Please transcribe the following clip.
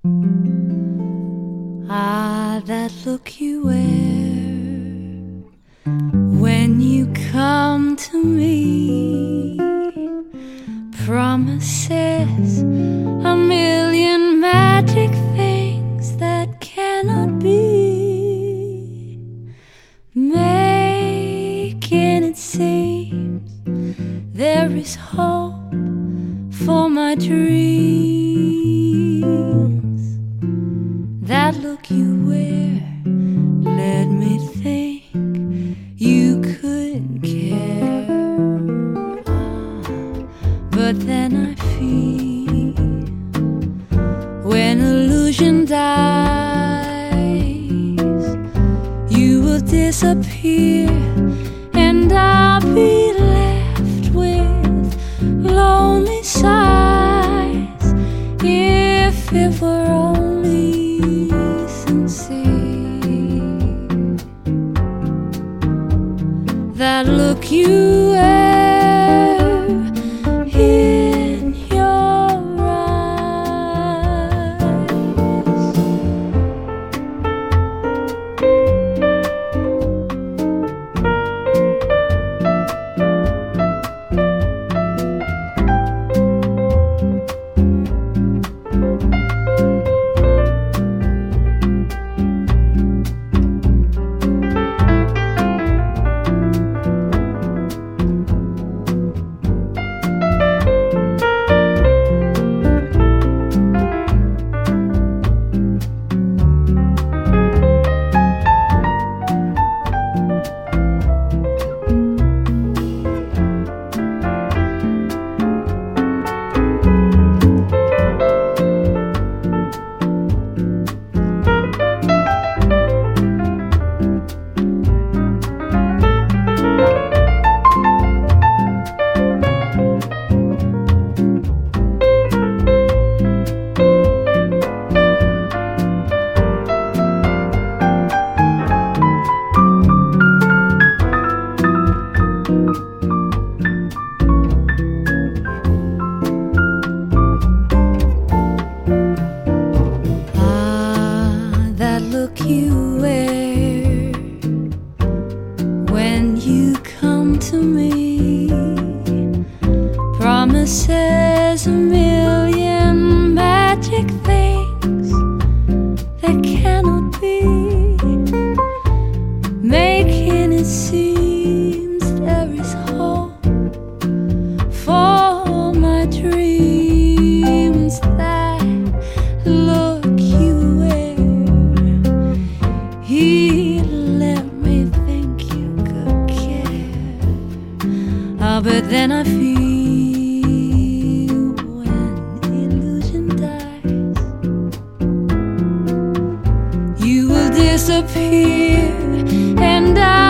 Ah, that look you wear when you come to me, promises a million magic things that cannot be, making it seem there is hope for my dreams. That look you wear let me think you couldn't care, but then I feel when illusion dies, you will disappear and I'll be left with lonely sighs. If it were only sincere, that look you wear in your eyes. Look you wear when you come to me, promises a million magic things that cannot be, making it seems there is hope for my dreams. That look you wear, he let me think you could care. But then I feel when illusion dies, you will disappear and I